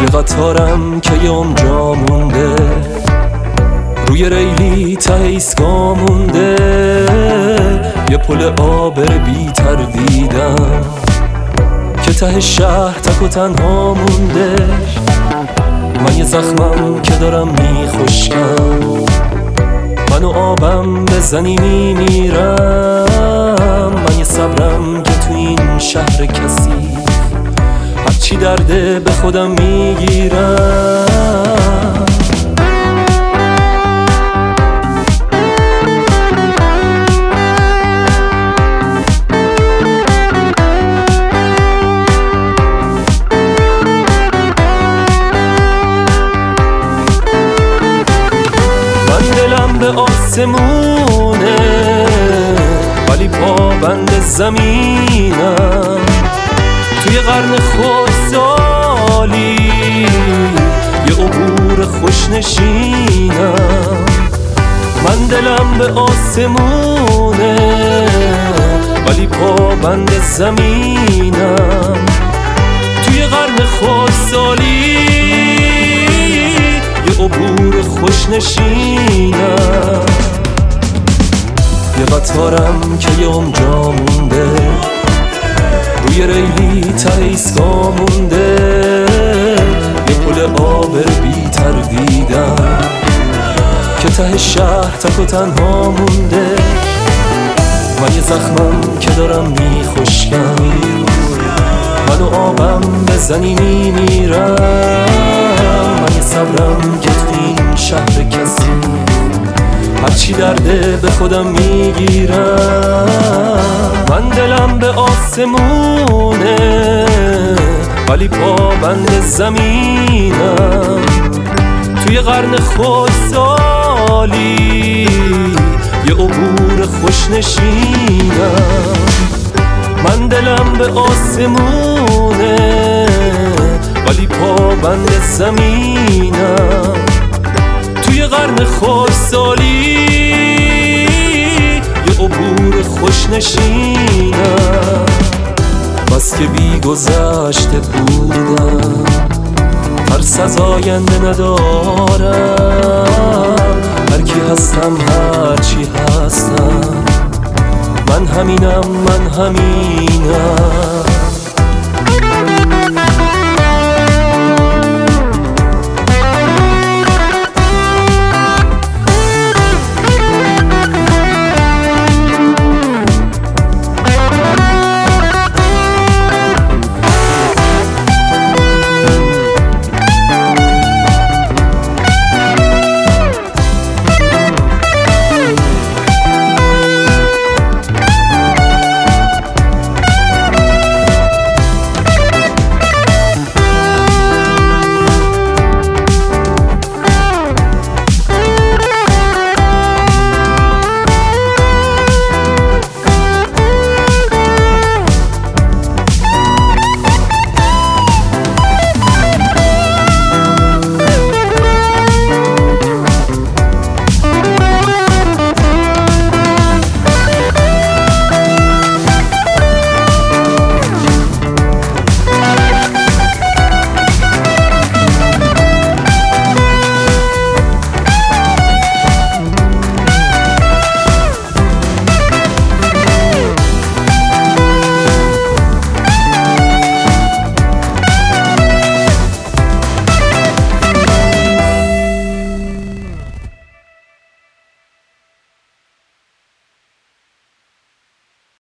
یه قطارم که یه اونجا مونده، روی ریلی ته ایستگاه مونده، یه پل آبر بی تردیدم که ته شهر تک و تنها مونده. من یه زخمم که دارم میخشکم، من و آبم بزنی میمیرم. من یه صبرم که تو این شهر کسی هرچی درده به خودم میگیرم. به آسمونه ولی پابند زمینم، توی قرن خشکسالی یه عبور خوشنشینم. من دلم به آسمونه ولی پابند زمینم، توی قرن خشکسالی یه عبور خوشنشینم. یه قطارم که یه اونجا مونده، روی ریلی ته ایستگاه مونده، یه پل آبر بی تردیدم که ته شهر تک و تنها مونده. من یه زخمم که دارم میخشکم، من و آبم بزنی میمیرم. من یه صبرم که تو این شهر کسی هرچی درده به خودم میگیرم. من دلم به آسمونه ولی پابند زمینم، توی قرن خشکسالی یه عبور خوشنشینم. من دلم به آسمونه ولی پابند زمینم، توی قرن خشکسالی یه عبور خوشنشینم. بس که بی گذشته بودم، ترس از آینده ندارم. هر کی هستم هر چی هستم، من همینم من همینم.